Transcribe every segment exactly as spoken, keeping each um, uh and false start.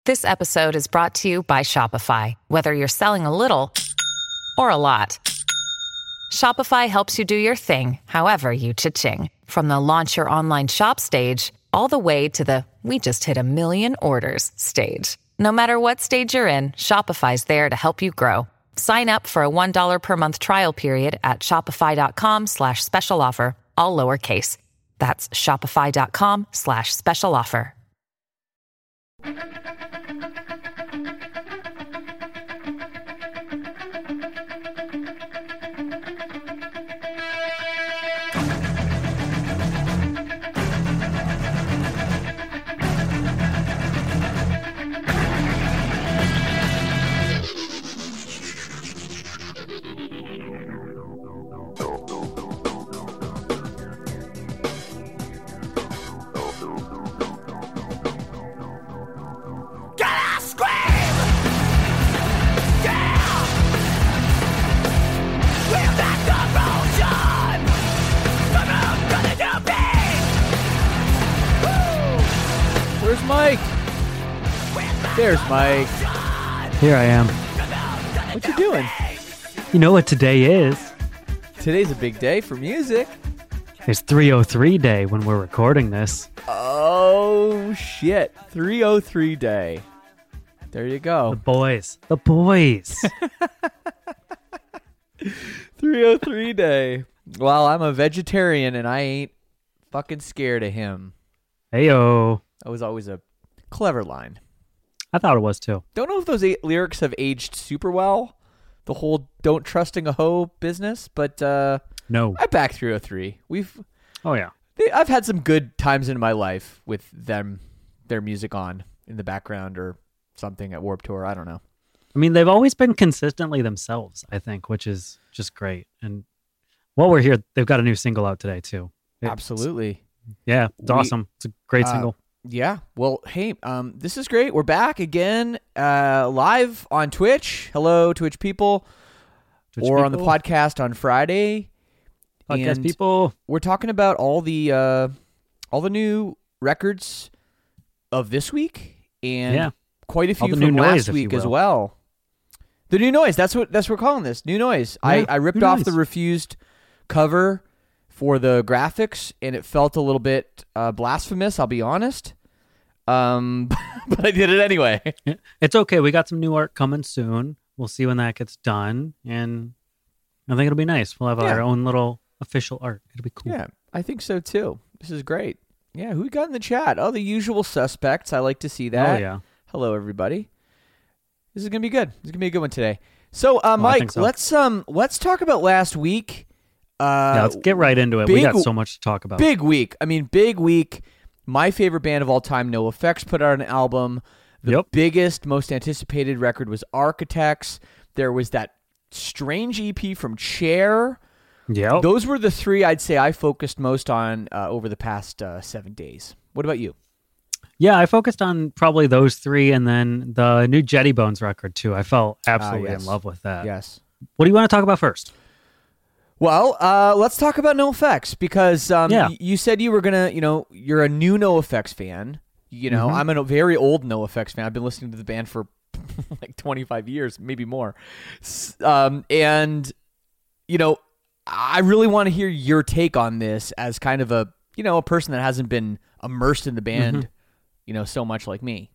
This episode is brought to you by Shopify. Whether you're selling a little or a lot, Shopify helps you do your thing, however you cha-ching. From the launch your online shop stage, all the way to the we just hit a million orders stage. No matter what stage you're in, Shopify's there to help you grow. Sign up for a one dollar per month trial period at shopify.com slash special offer, all lowercase. That's shopify.com slash special offer. Where's Mike? There's Mike. Here I am. What you doing? You know what today is? Today's a big day for music. It's three oh three day when we're recording this. Oh, shit. three oh three day. There you The go. boys. The boys. three oh three day. Well, I'm a vegetarian and I ain't fucking scared of him. Heyo. That was always a clever line. I thought it was too. Don't know if those eight lyrics have aged super well, the whole don't trusting a hoe business, but uh, No. I back three oh three. We've, Oh, yeah. they, I've had some good times in my life with them, their music on in the background or something at Warped Tour. I don't know. I mean, they've always been consistently themselves, I think, which is just great. And while we're here, they've got a new single out today, too. It's- Absolutely. Yeah, it's We- awesome. It's a great uh, single. Yeah. Well, hey, um, this is great. We're back again, uh, live on Twitch. Hello, Twitch people, Twitch or on the people, podcast on Friday. podcast and people. We're talking about all the uh, all the new records of this week, and Yeah. quite a All few the from new last noise, if you week as will. well. The new noise. That's what that's what we're calling this. New noise. I, Yeah, I ripped new off noise. the Refused cover for the graphics, and it felt a little bit uh, blasphemous. I'll be honest. Um, but I did it anyway. Yeah, it's okay. We got some new art coming soon. We'll see when that gets done. And I think it'll be nice. We'll have Yeah. our own little official art. It'll be cool. Yeah, I think so too. This is great. Yeah, who we got in the chat? Oh, the usual suspects. I like to see that. Oh, yeah. Hello, everybody. This is gonna be good. This is gonna be a good one today. So, uh, I Mike, think so. let's um, let's talk about last week. Uh, Yeah, let's get right into it. We big- got so much to talk about. Big week. I mean, big week. My favorite band of all time, NoFX, put out an album. The Yep. biggest, most anticipated record was Architects. There was that strange E P from Chair. Yep. Those were the three I'd say I focused most on uh, over the past uh, seven days. What about you? Yeah, I focused on probably those three and then the new Jetty Bones record, too. I fell absolutely Ah, yes. in love with that. Yes. What do you want to talk about first? Well, uh, let's talk about NoFX because um, Yeah. y- you said you were gonna, you know, you're a new NoFX fan. You know, Mhm. I'm a very old NoFX fan. I've been listening to the band for like twenty-five years, maybe more. S- Um, and you know, I really want to hear your take on this as kind of a, you know, a person that hasn't been immersed in the band, Mhm. you know, so much like me.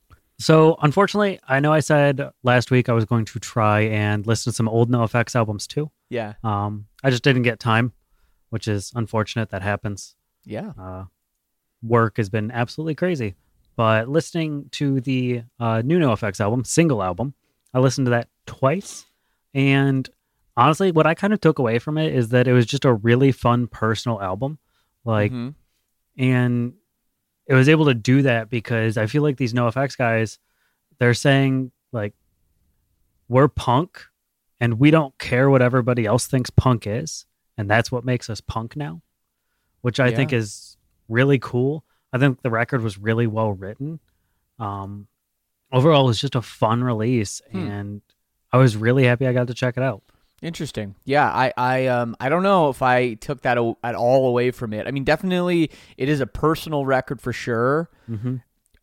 So, unfortunately, I know I said last week I was going to try and listen to some old NoFX albums, too. Yeah. Um, I just didn't get time, which is unfortunate. That happens. Yeah. Uh, work has been absolutely crazy. But listening to the uh, new NoFX album, single album, I listened to that twice. And honestly, what I kind of took away from it is that it was just a really fun personal album. Like, Mhm. and it was able to do that because I feel like these NoFX guys, they're saying, like, we're punk and we don't care what everybody else thinks punk is. And that's what makes us punk now, which I Yeah. think is really cool. I think the record was really well written. Um, overall, it was just a fun release, Hmm. and I was really happy I got to check it out. Interesting. Yeah, I, I, um, I don't know if I took that a- at all away from it. I mean, definitely, it is a personal record for sure. Mm-hmm.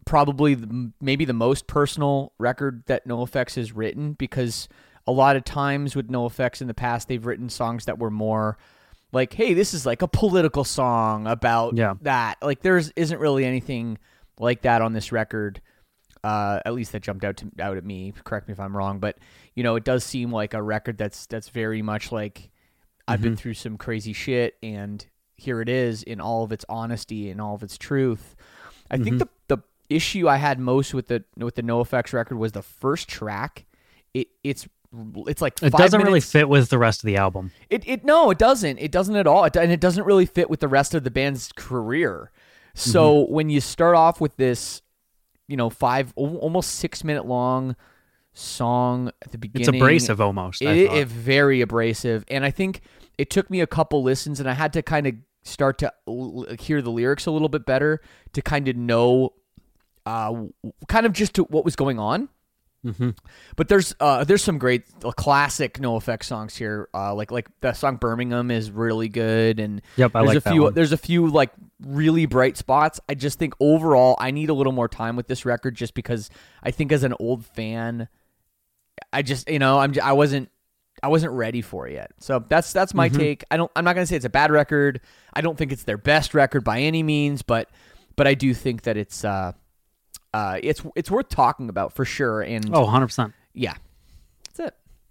probably the, maybe the most personal record that NoFX has written, because a lot of times with NoFX in the past, they've written songs that were more like, hey, this is like a political song about Yeah. that. Like there's isn't really anything like that on this record. Uh, at least that jumped out to out at me. Correct me if I'm wrong, but you know, it does seem like a record that's that's very much like I've been through some crazy shit, and here it is in all of its honesty and all of its truth. I think the the issue I had most with the with the NoFX record was the first track. It it's it's like It five doesn't really minutes. fit with the rest of the album. It it no, it doesn't. It doesn't at all. It, and it doesn't really fit with the rest of the band's career. So when you start off with this, you know, five al- almost six minute long song at the It's beginning, abrasive almost. I It, thought. it very abrasive, and I think it took me a couple listens, and I had to kind of start to l- l- hear the lyrics a little bit better to kind of know, uh, w- kind of just to what was going on. Mm-hmm. But there's uh, there's some great uh, classic NoFX songs here. Uh, like like the song Birmingham is really good, and Yep, I there's like a that few one. there's a few like really bright spots. I just think overall I need a little more time with this record, just because I think as an old fan, I just you know I'm j- I wasn't I wasn't ready for it yet. So that's that's my Mm-hmm. take. I don't I'm not gonna say it's a bad record. I don't think it's their best record by any means, but but I do think that it's uh uh it's it's worth talking about for sure. And Oh, one hundred percent. yeah, that's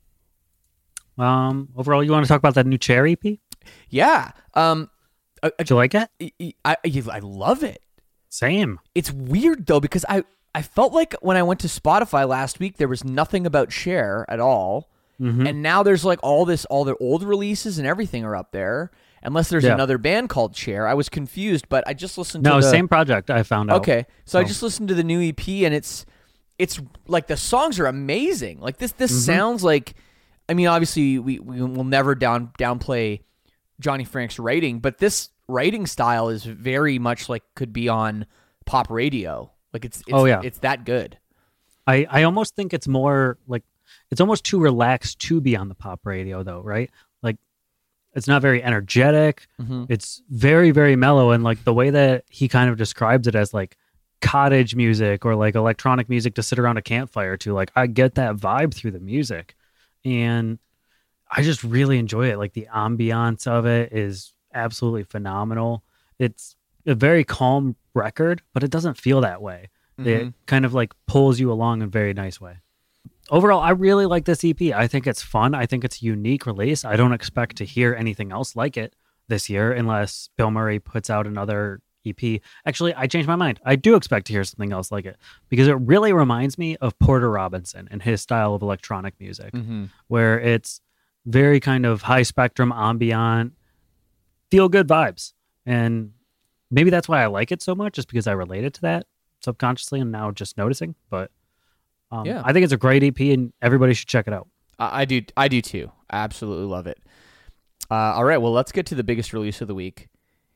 it. Um, overall, you want to talk about that new Chair E P? Yeah. Um, I, Did you like it? I, I, I love it. Same. It's weird though, because I, I felt like when I went to Spotify last week, there was nothing about Cher at all. Mm-hmm. And now there's like all this, all their old releases and everything are up there. Unless there's Yeah. another band called Cher. I was confused, but I just listened No, to the... same project. I found out. Okay, so I So- just listened to the new E P, and it's it's like the songs are amazing. Like this this Mm-hmm. sounds like, I mean, obviously we we will never down downplay Johnny Frank's writing, but this writing style is very much like could be on pop radio. Like it's, it's Oh, yeah. it's that good. I, I almost think it's more like it's almost too relaxed to be on the pop radio though, right? Like it's not very energetic. Mhm. It's very, very mellow. And like the way that he kind of describes it as like cottage music or like electronic music to sit around a campfire to, like I get that vibe through the music. And I just really enjoy it. Like the ambiance of it is absolutely phenomenal. It's a very calm record, but it doesn't feel that way. It Mhm. kind of like pulls you along in a very nice way. Overall, I really like this E P. I think it's fun. I think it's a unique release. I don't expect to hear anything else like it this year unless Bill Murray puts out another E P. Actually, I changed my mind. I do expect to hear something else like it because it really reminds me of Porter Robinson and his style of electronic music, Mhm. where it's very kind of high spectrum, ambient, feel good vibes. And maybe that's why I like it so much, just because I related to that subconsciously and now just noticing. But um, Yeah. I think it's a great E P and everybody should check it out. I, I do I do too. I absolutely love it. Uh, all right, well, let's get to the biggest release of the week.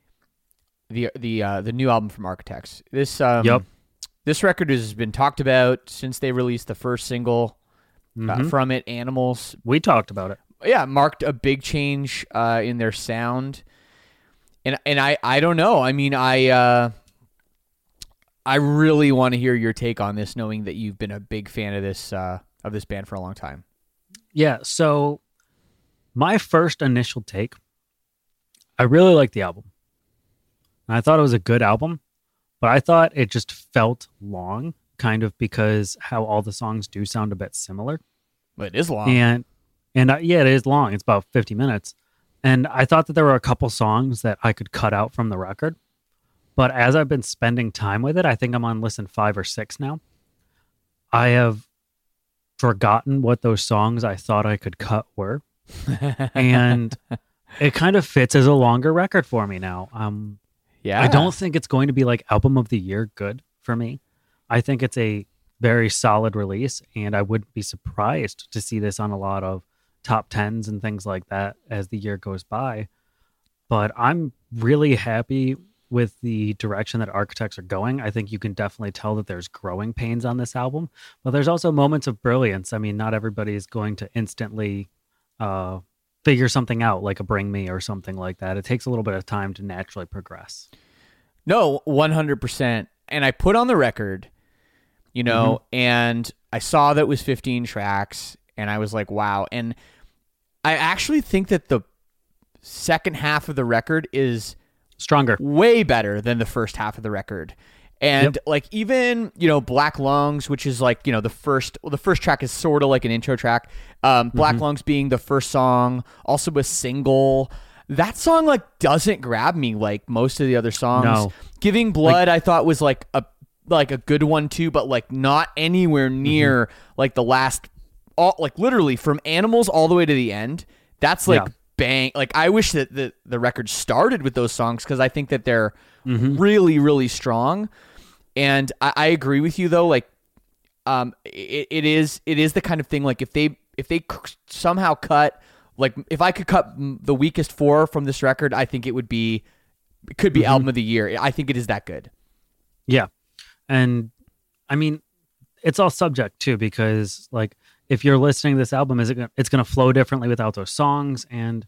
The the uh, the new album from Architects. This um, Yep. this record has been talked about since they released the first single uh, Mhm. from it, Animals. We talked about it. Yeah, marked a big change uh, in their sound, and and I, I don't know. I mean, I uh, I really want to hear your take on this, knowing that you've been a big fan of this uh, of this band for a long time. Yeah. So my first initial take, I really liked the album. And I thought it was a good album, but I thought it just felt long, kind of because how all the songs do sound a bit similar. But it is long. And and uh, yeah, it is long. It's about fifty minutes. And I thought that there were a couple songs that I could cut out from the record. But as I've been spending time with it, I think I'm on listen five or six now. I have forgotten what those songs I thought I could cut were. And it kind of fits as a longer record for me now. Um, yeah, I don't think it's going to be like album of the year good for me. I think it's a very solid release, and I wouldn't be surprised to see this on a lot of top tens and things like that as the year goes by. But I'm really happy with the direction that Architects are going. I think you can definitely tell that there's growing pains on this album, but there's also moments of brilliance. I mean, not everybody is going to instantly uh, figure something out like a Bring Me or something like that. It takes a little bit of time to naturally progress. No, one hundred percent. And I put on the record you know, mm-hmm. and I saw that it was fifteen tracks, and I was like, wow. And I actually think that the second half of the record is stronger, way better than the first half of the record. And yep. like even, you know, Black Lungs, which is like, you know, the first, well, the first track is sort of like an intro track. Um, Black mm-hmm. Lungs being the first song, also a single. That song like doesn't grab me like most of the other songs. No. Giving Blood, like, I thought was like a like a good one too, but like not anywhere near mm-hmm. like the last, all like literally from Animals all the way to the end. That's like yeah. bang. Like I wish that the the record started with those songs because I think that they're mm-hmm. really really strong. And I, I agree with you though. Like, um, it, it is it is the kind of thing like if they if they somehow cut like if I could cut the weakest four from this record, I think it would be it could be mm-hmm. album of the year. I think it is that good. Yeah, and I mean, it's all subject too because like if you're listening to this album, is it gonna, it's going to flow differently without those songs, and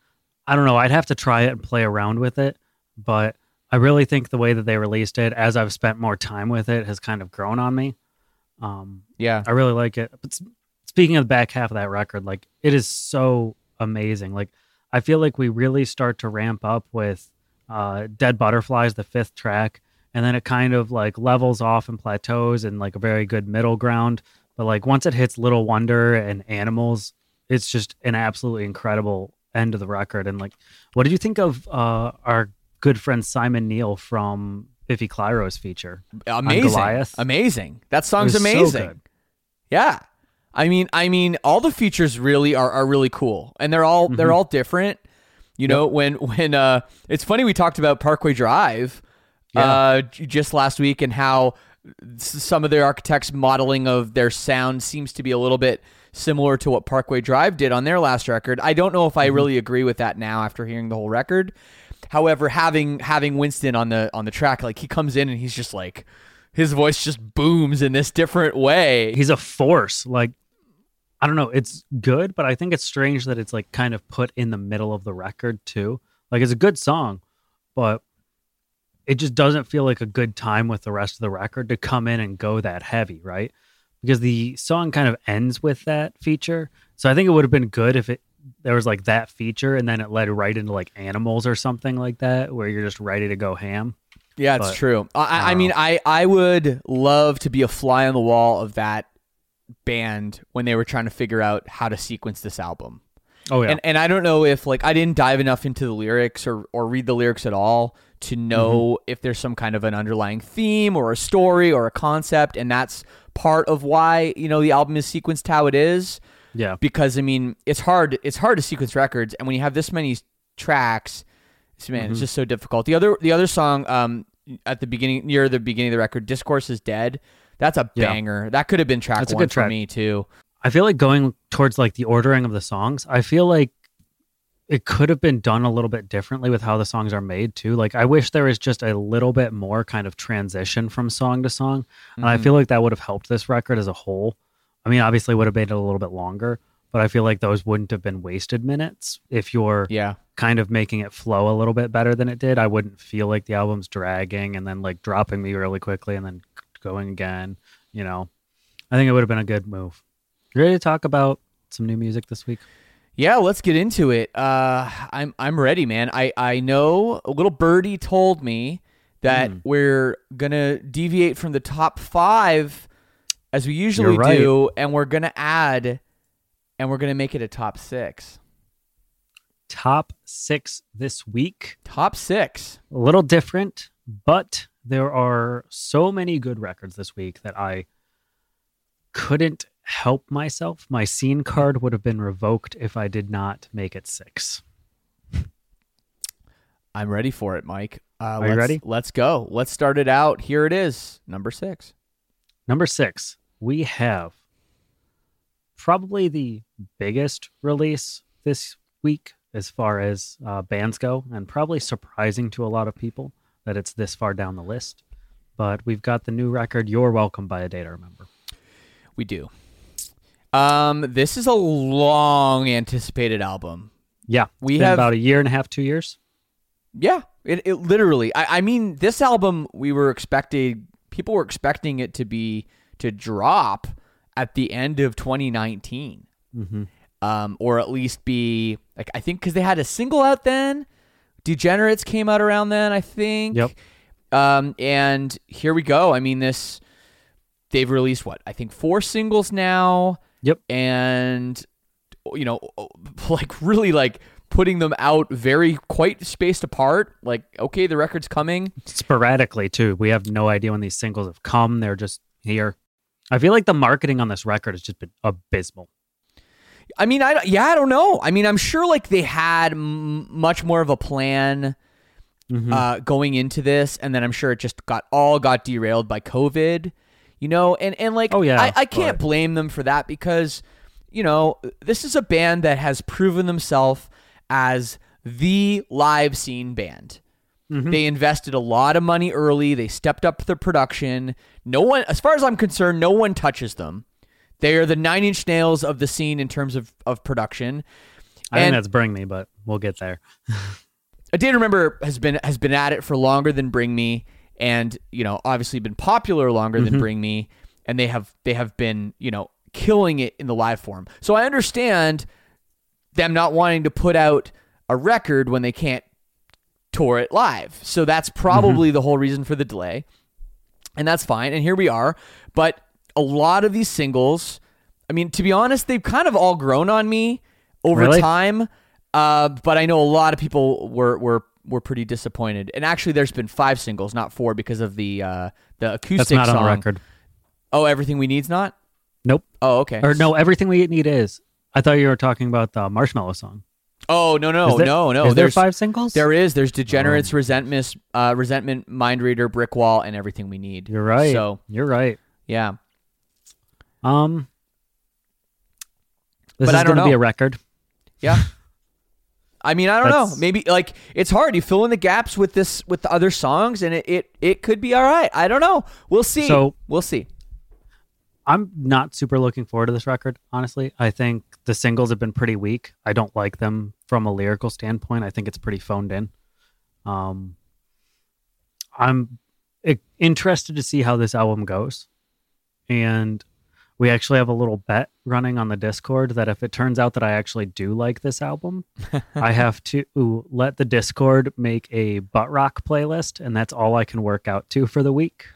I don't know. I'd have to try it and play around with it, but I really think the way that they released it, as I've spent more time with it, has kind of grown on me. Um, yeah, I really like it. But speaking of the back half of that record, like it is so amazing. Like I feel like we really start to ramp up with uh, Dead Butterflies, the fifth track, and then it kind of like levels off and plateaus and like a very good middle ground. But like once it hits Little Wonder and Animals, it's just an absolutely incredible end of the record. And like, what did you think of uh, our good friend Simon Neil from Biffy Clyro's feature? Amazing, Goliath? Amazing. That song's amazing. So good. Yeah, I mean, I mean, all the features really are, are really cool, and they're all mm-hmm. they're all different. You know, yep. when when uh, it's funny we talked about Parkway Drive yeah. uh, just last week and how some of the Architects' modeling of their sound seems to be a little bit similar to what Parkway Drive did on their last record. I don't know if I mm-hmm. really agree with that now after hearing the whole record. However, having having Winston on the on the track, like he comes in and he's just like his voice just booms in this different way. He's a force. Like I don't know, it's good, but I think it's strange that it's like kind of put in the middle of the record too. Like it's a good song, but it just doesn't feel like a good time with the rest of the record to come in and go that heavy, right? Because the song kind of ends with that feature. So I think it would have been good if it there was like that feature and then it led right into like Animals or something like that, where you're just ready to go ham. Yeah, it's but, true. I, I mean, I, I would love to be a fly on the wall of that band when they were trying to figure out how to sequence this album. Oh yeah. And and I don't know if like I didn't dive enough into the lyrics or or read the lyrics at all to know mm-hmm. if there's some kind of an underlying theme or a story or a concept, and that's part of why, you know, the album is sequenced how it is. Yeah. Because I mean, it's hard it's hard to sequence records, and when you have this many tracks, man, mm-hmm. it's just so difficult. The other the other song um at the beginning near the beginning of the record, Discourse is Dead. That's a yeah. banger. That could have been track that's one a good for track. me too. I feel like going towards like the ordering of the songs, I feel like it could have been done a little bit differently with how the songs are made too. Like I wish there was just a little bit more kind of transition from song to song. And mm-hmm. I feel like that would have helped this record as a whole. I mean, obviously it would have made it a little bit longer, but I feel like those wouldn't have been wasted minutes if you're yeah. kind of making it flow a little bit better than it did. I wouldn't feel like the album's dragging and then like dropping me really quickly and then going again, you know. I think it would have been a good move. You ready to talk about some new music this week? Yeah, let's get into it. Uh, I'm I'm ready, man. I, I know a little birdie told me that mm. we're gonna deviate from the top five as we usually right. do, and we're gonna add, and we're gonna make it a top six. Top six this week. Top six. A little different, but there are so many good records this week that I couldn't help myself. My scene card would have been revoked if I did not make it six. I'm ready for it, Mike. Uh, Are let's, you ready? Let's go. Let's start it out. Here it is, number six. Number six, we have probably the biggest release this week as far as uh, bands go, and probably surprising to a lot of people that it's this far down the list. But we've got the new record, You're Welcome by A Day to Remember. We do. Um, this is a long anticipated album. Yeah, we been have about a year and a half, two years. Yeah, it, it literally. I, I mean, this album we were expecting. People were expecting it to be to drop at the end of twenty nineteen. Mm-hmm. Um, or at least be like, I think because they had a single out then. Degenerates came out around then, I think. Yep. Um, and here we go. I mean, this, they've released what? I think four singles now. Yep. And, you know, like really like putting them out very quite spaced apart. Like, okay, the record's coming. Sporadically, too. We have no idea when these singles have come. They're just here. I feel like the marketing on this record has just been abysmal. I mean, I yeah, I don't know. I mean, I'm sure like they had m- much more of a plan mm-hmm. uh, going into this, and then I'm sure it just got all got derailed by COVID, you know. And and like, oh yeah, I, I can't but... blame them for that because, you know, this is a band that has proven themselves as the live scene band. Mm-hmm. They invested a lot of money early. They stepped up the production. No one, as far as I'm concerned, no one touches them. They are the Nine Inch Nails of the scene in terms of, of production. I and think that's Bring Me, but we'll get there. A Day to Remember has been has been at it for longer than Bring Me, and you know, obviously been popular longer mm-hmm. than Bring Me, and they have they have been, you know, killing it in the live form. So I understand them not wanting to put out a record when they can't tour it live. So that's probably mm-hmm. the whole reason for the delay. And that's fine. And here we are. But a lot of these singles, I mean, to be honest, they've kind of all grown on me over really? time. Uh, but I know a lot of people were were were pretty disappointed. And actually, there's been five singles, not four, because of the uh, the acoustic That's not song. on the record. Oh, Everything We Need's not? Nope. Oh, okay. Or no, Everything We Need is. I thought you were talking about the Marshmallow song. Oh, no, no, there, no, no. Is there There's five singles? There is. There's Degenerates, oh. Resentment, uh, Resentment, Mind Reader, Brick Wall, and Everything We Need. You're right. So You're right. Yeah. Um, this but is going to be a know. record. Yeah. I mean, I don't That's... know. Maybe like it's hard. You fill in the gaps with this with the other songs, and it it, it could be all right. I don't know. We'll see. So we'll see. I'm not super looking forward to this record, honestly. I think the singles have been pretty weak. I don't like them from a lyrical standpoint. I think it's pretty phoned in. Um, I'm interested to see how this album goes. And we actually have a little bet running on the Discord that if it turns out that I actually do like this album, I have to let the Discord make a butt rock playlist, and that's all I can work out to for the week.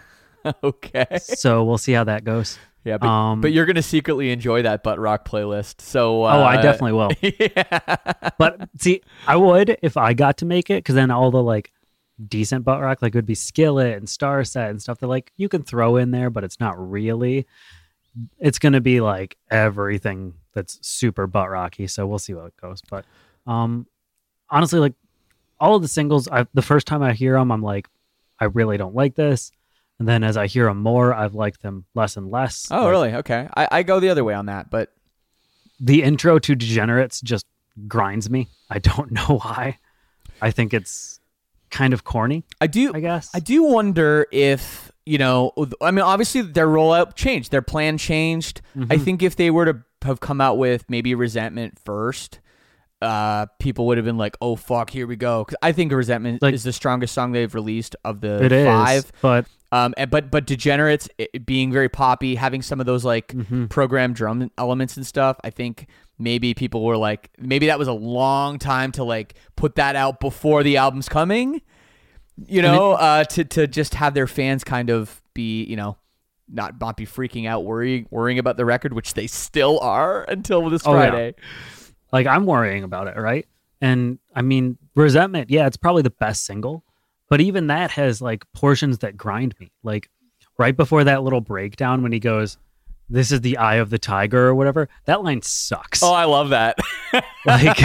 Okay. So we'll see how that goes. Yeah, but, um, but you're going to secretly enjoy that butt rock playlist. So uh, oh, I definitely will. Yeah. But see, I would if I got to make it, because then all the like decent butt rock, like it would be Skillet and Starset and stuff that like you can throw in there, but it's not really. It's going to be like everything that's super butt rocky. So we'll see how it goes. But um, honestly, like all of the singles, I, the first time I hear them, I'm like, I really don't like this. And then as I hear them more, I've liked them less and less. Oh, like, really? Okay. I, I go the other way on that, but the intro to Degenerates just grinds me. I don't know why. I think it's kind of corny. I do. I guess. I do wonder if, you know, I mean, obviously their rollout changed. Their plan changed. Mm-hmm. I think if they were to have come out with maybe Resentment first, uh, people would have been like, oh, fuck, here we go. Because I think Resentment like, is the strongest song they've released of the it five. Is, but... Um, and, but but Degenerates it, being very poppy, having some of those like mm-hmm. programmed drum elements and stuff. I think maybe people were like, maybe that was a long time to like put that out before the album's coming. You know, it, uh, to to just have their fans kind of be, you know, not not be freaking out, worrying worrying about the record, which they still are until this oh, Friday. Yeah. Like I'm worrying about it, right? And I mean, Resentment, yeah, it's probably the best single. But even that has like portions that grind me. Like right before that little breakdown when he goes, "This is the eye of the tiger" or whatever. That line sucks. Oh, I love that. Like,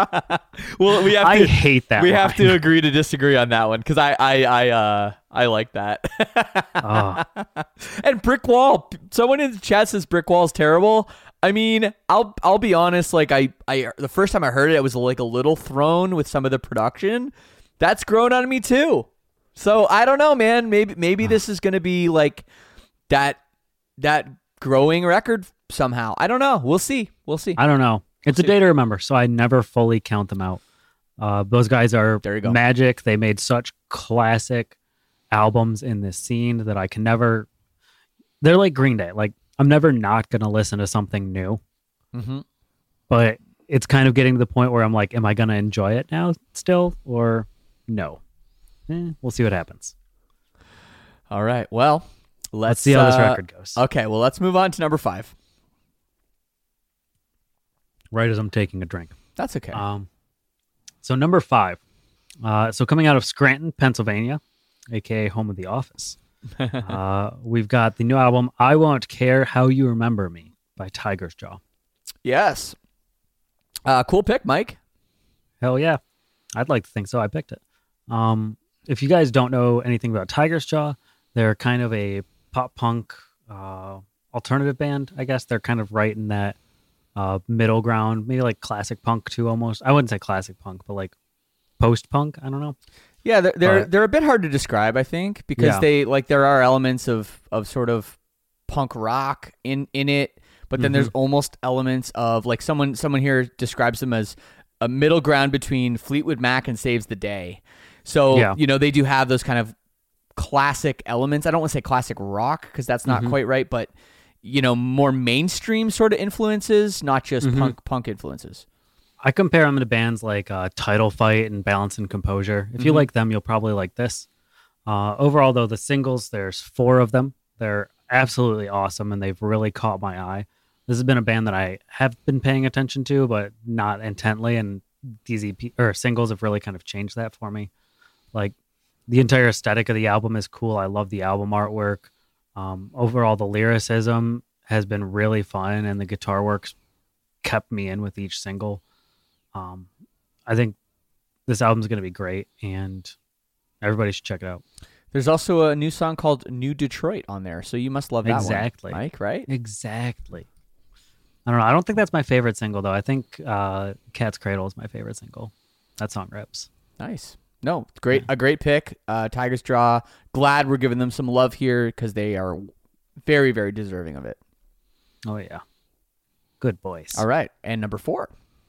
well, we have. To, I hate that. We line. have to agree to disagree on that one because I, I, I, uh, I like that. Oh. And Brick Wall. Someone in the chat says Brick Wall is terrible. I mean, I'll, I'll be honest. Like I, I, the first time I heard it, I was like a little thrown with some of the production. That's grown on me too. So I don't know, man. Maybe maybe this is going to be like that that growing record somehow. I don't know. We'll see. We'll see. I don't know. It's we'll a see. day to remember, so I never fully count them out. Uh, those guys are there you go. magic. They made such classic albums in this scene that I can never... they're like Green Day. Like I'm never not gonna listen to something new, Mm-hmm. but it's kind of getting to the point where I'm like, am I gonna enjoy it now still or no? Eh, we'll see what happens. All right. Well, let's, Let's see how this uh, record goes. Okay. Well, let's move on to number five. Right as I'm taking a drink. That's okay. Um, so number five. Uh, so coming out of Scranton, Pennsylvania, aka home of The Office, uh, we've got the new album "I Won't Care How You Remember Me" by Tiger's Jaw. Yes. Uh, cool pick, Mike. Hell yeah, I'd like to think so. I picked it. Um, if you guys don't know anything about Tiger's Jaw, they're kind of a pop punk uh, alternative band. I guess they're kind of right in that uh, middle ground, maybe like classic punk too. Almost, I wouldn't say classic punk, but like post punk. I don't know. Yeah, they're they're, But- they're a bit hard to describe, I think, because Yeah. they like there are elements of of sort of punk rock in in it, but then Mm-hmm. there's almost elements of like someone someone here describes them as a middle ground between Fleetwood Mac and Saves the Day. So Yeah. you know they do have those kind of classic elements. I don't want to say classic rock because that's not Mhm. quite right, but you know more mainstream sort of influences, not just Mhm. punk punk influences. I compare them to bands like uh, Title Fight and Balance and Composure. If you Mhm. like them, you'll probably like this. Uh, overall, though, the singles, there's four of them. They're absolutely awesome, and they've really caught my eye. This has been a band that I have been paying attention to, but not intently, and these E P or singles have really kind of changed that for me. Like, the entire aesthetic of the album is cool. I love the album artwork. Um, overall, the lyricism has been really fun, and the guitar work's kept me in with each single. Um, I think this album's going to be great, and everybody should check it out. There's also a new song called New Detroit on there, so you must love that Exactly. one, Mike, right? Exactly. I don't know. I don't think that's my favorite single, though. I think uh, Cat's Cradle is my favorite single. That song rips. Nice. No, great, a great pick. Uh, Tiger's Jaw. Glad we're giving them some love here because they are very, very deserving of it. Oh, yeah. Good boys. All right, and number four.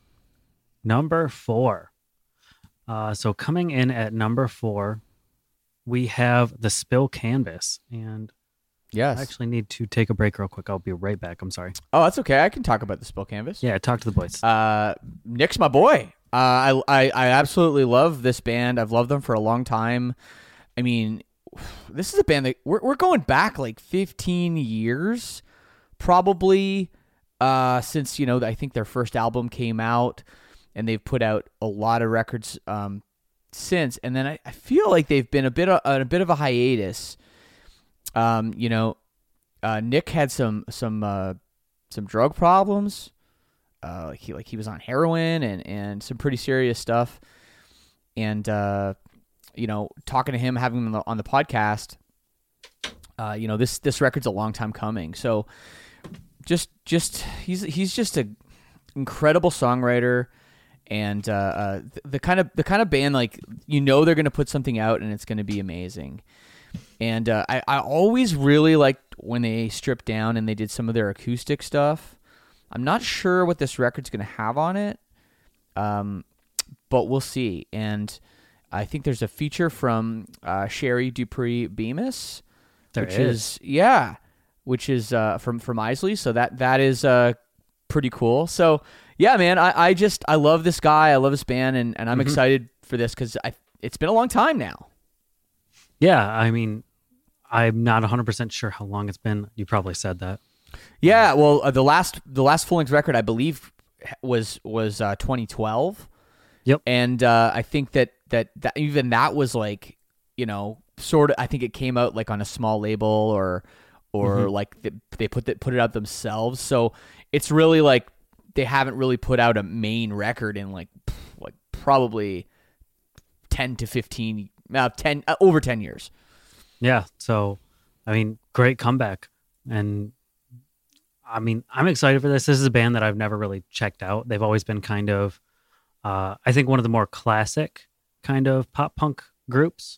Number four. Uh, so coming in at number four, we have The Spill Canvas. And Yes. I actually need to take a break real quick. I'll be right back. I'm sorry. Oh, that's okay. I can talk about the Spill Canvas. Yeah, talk to the boys. Uh, Nick's my boy. Uh, I, I I absolutely love this band. I've loved them for a long time. I mean, this is a band that we're we're going back like fifteen years, probably, uh, since you know I think their first album came out, and they've put out a lot of records um since. And then I, I feel like they've been a bit of, a bit of a hiatus. Um, you know, uh, Nick had some some uh, some drug problems. Uh, he like he was on heroin and, and some pretty serious stuff, and uh, you know, talking to him, having him on the, on the podcast, uh, you know, this this record's a long time coming. So just just he's he's just a incredible songwriter, and uh, uh, the, the kind of the kind of band like you know they're gonna put something out and it's gonna be amazing. And uh, I I always really liked when they stripped down and they did some of their acoustic stuff. I'm not sure what this record's going to have on it, um, but we'll see. And I think there's a feature from uh, Sherry Dupree Bemis, There which is. is yeah, which is uh, from from Isley. So that that is uh, pretty cool. So yeah, man, I, I just I love this guy. I love this band, and, and I'm Mhm. excited for this because I it's been a long time now. Yeah, I mean, I'm not one hundred percent sure how long it's been. You probably said that. Yeah, well, uh, the last the last full length record I believe was was uh, twenty twelve. Yep. And uh, I think that, that that even that was like, you know, sort of. I think it came out like on a small label or or Mhm. like they, they put that put it out themselves. So it's really like they haven't really put out a main record in like pff, like probably ten to fifteen, uh, ten uh, over ten years. Yeah, so I mean, great comeback, and I mean, I'm excited for this. This is a band that I've never really checked out. They've always been kind of, uh, I think, one of the more classic kind of pop punk groups.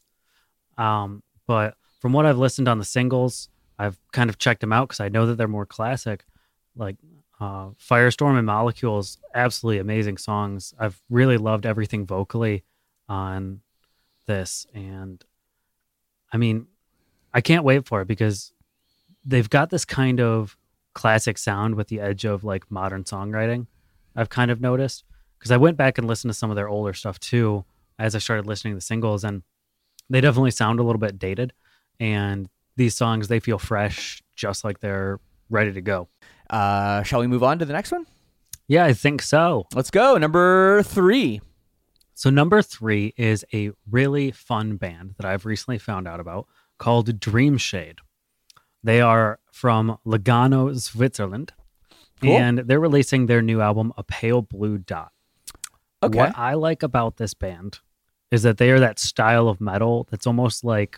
Um, but from what I've listened on the singles, I've kind of checked them out because I know that they're more classic. Like uh, Firestorm and Molecules, absolutely amazing songs. I've really loved everything vocally on this, and I mean, I can't wait for it because they've got this kind of classic sound with the edge of like modern songwriting. I've kind of noticed because I went back and listened to some of their older stuff too as I started listening to the singles, and they definitely sound a little bit dated. And these songs, they feel fresh, just like they're ready to go. Uh, shall we move on to the next one? Yeah, I think so. Let's go. Number three. So number three is a really fun band that I've recently found out about called Dream Shade. They are from Lugano, Switzerland, Cool. and they're releasing their new album, A Pale Blue Dot. Okay. What I like about this band is that they are that style of metal that's almost like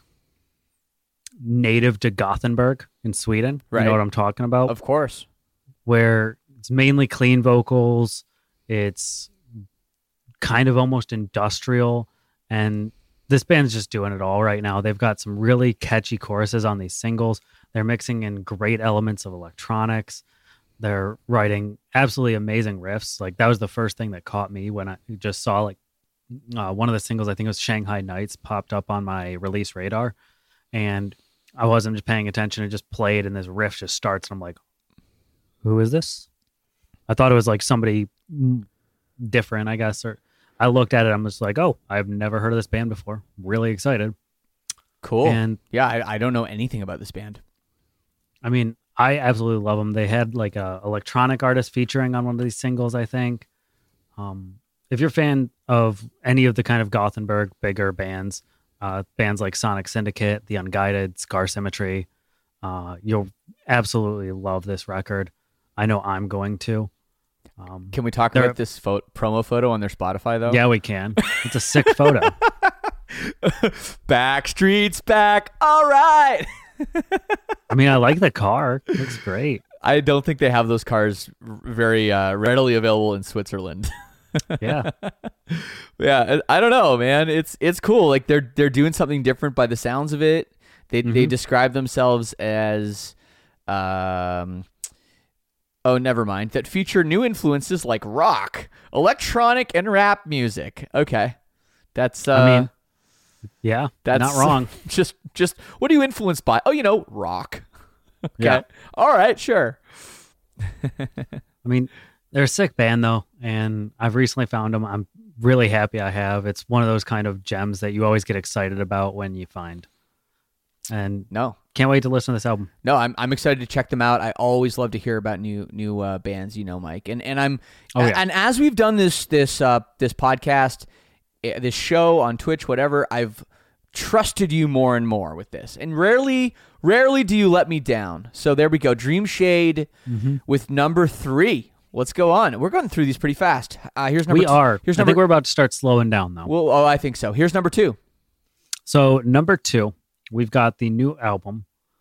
native to Gothenburg in Sweden. Right. You know what I'm talking about? Of course. Where it's mainly clean vocals. It's kind of almost industrial. And this band's just doing it all right now. They've got some really catchy choruses on these singles. They're mixing in great elements of electronics. They're writing absolutely amazing riffs. Like that was the first thing that caught me when I just saw like uh, one of the singles, I think it was Shanghai Nights, popped up on my release radar. And I wasn't just paying attention. It just played and this riff just starts. And I'm like, who is this? I thought it was like somebody different, I guess. Or I looked at it. I'm just like, oh, I've never heard of this band before. Really excited. Cool. And yeah, I, I don't know anything about this band. I mean, I absolutely love them. They had like a electronic artist featuring on one of these singles, I think. Um, if you're a fan of any of the kind of Gothenburg bigger bands, uh, bands like Sonic Syndicate, The Unguided, Scar Symmetry, uh, you'll absolutely love this record. I know I'm going to. Um, Can we talk They're- about this pho- promo photo on their Spotify, though? yeah, we can. It's a sick photo. Backstreet's back. All right. I mean, I like the car. It looks great. I don't think they have those cars r- very uh, readily available in Switzerland. Yeah. Yeah, I I don't know, man. It's it's cool. Like they're they're doing something different by the sounds of it. They they Mhm. describe themselves as um oh, never mind. That feature new influences like rock, electronic, and rap music. Okay. That's uh I mean, yeah, that's not wrong. Just just what are you influenced by? Oh, you know, rock. Okay. Yeah. All right, sure. I mean, they're a sick band though, and I've recently found them. I'm really happy I have. It's one of those kind of gems that you always get excited about when you find. And No. can't wait to listen to this album. No, I'm I'm excited to check them out. I always love to hear about new new uh, bands, you know, Mike. And and I'm Oh, yeah. and as we've done this this uh this podcast, eh, this show on Twitch, whatever, I've trusted you more and more with this. And rarely rarely do you let me down. So there we go. Dream Shade Mm-hmm. with number three. Let's go on. We're going through these pretty fast. Uh, here's number We two. are. Here's I number think we're about to start slowing down though. Well, oh, I think so. Here's number two. So number two, we've got the new album,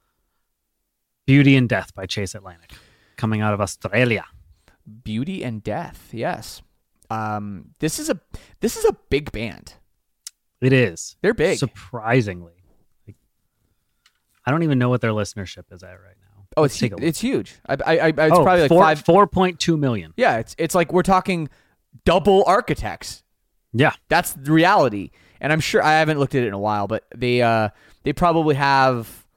Beauty and Death by Chase Atlantic, coming out of Australia. Beauty and Death. Yes. Um this is a this is a big band. It is. They're big. Surprisingly. Like, I don't even know what their listenership is at right now. Oh, Let's it's take a look. it's huge. I, I, I it's oh, probably like four, five. four point two million. Yeah, it's it's like we're talking double Architects. Yeah. That's the reality. And I'm sure I haven't looked at it in a while, but they uh they probably have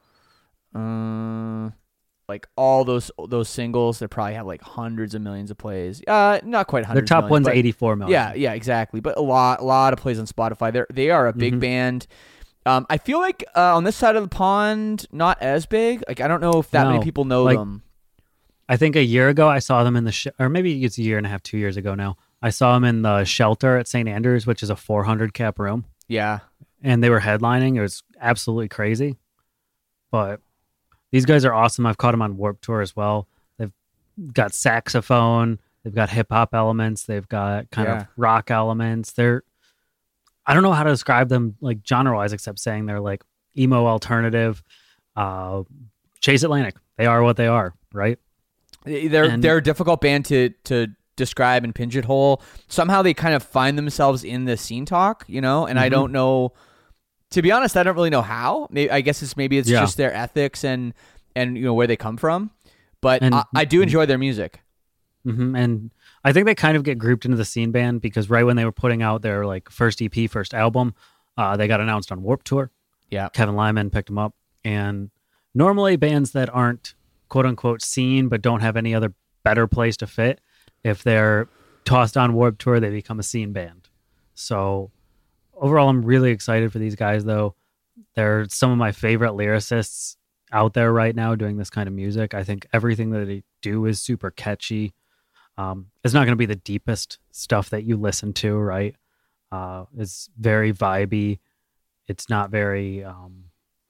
uh, like all those those singles. They probably have like hundreds of millions of plays. Uh, not quite Their hundreds. top of one's millions, but- eighty-four million. Yeah, yeah, exactly. But a lot, a lot of plays on Spotify. They they are a big Mhm. band. Um, I feel like uh, on this side of the pond, not as big. Like I don't know if that many No, people know like- them. I think a year ago I saw them in the, sh- or maybe it's a year and a half, two years ago now. I saw them in the Shelter at Saint Andrews, which is a four hundred cap room, Yeah, and they were headlining. It was absolutely crazy. But these guys are awesome. I've caught them on Warped Tour as well. They've got saxophone. They've got hip hop elements. They've got kind Yeah. of rock elements. They're, I don't know how to describe them like genre wise, except saying they're like emo alternative. Uh, Chase Atlantic. They are what they are, right? they're And- they're a difficult band to to describe and pigeonhole. Somehow they kind of find themselves in the scene talk, you know. And I Mhm. don't know. To be honest, I don't really know how. Maybe I guess it's maybe it's Yeah. just their ethics and and you know where they come from. But And- I, I do enjoy their music. hmm And I think they kind of get grouped into the scene band because right when they were putting out their like first E P, first album, uh, they got announced on Warped Tour. Yeah. Kevin Lyman picked them up, and normally bands that aren't quote unquote seen but don't have any other better place to fit, if they're tossed on Warped Tour, they become a scene band. So overall, I'm really excited for these guys, though. They're some of my favorite lyricists out there right now doing this kind of music. I think everything that they do is super catchy. Um, it's not going to be the deepest stuff that you listen to, right? Uh, it's very vibey. It's not very um,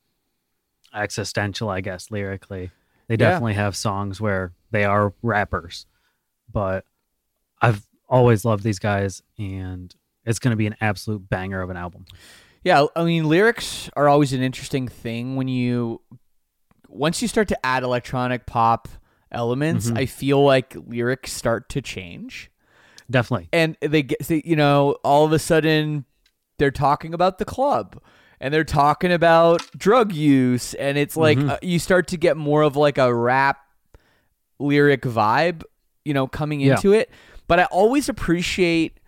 existential, I guess, lyrically. They Yeah. definitely have songs where they are rappers, but I've always loved these guys, and it's going to be an absolute banger of an album. Yeah, I mean, lyrics are always an interesting thing when you, once you start to add electronic pop elements, Mm-hmm. I feel like lyrics start to change. Definitely. And they get, they, you know, all of a sudden they're talking about the club and they're talking about drug use. And it's like, Mhm. uh, you start to get more of like a rap lyric vibe, you know, coming Yeah. into it. But I always appreciate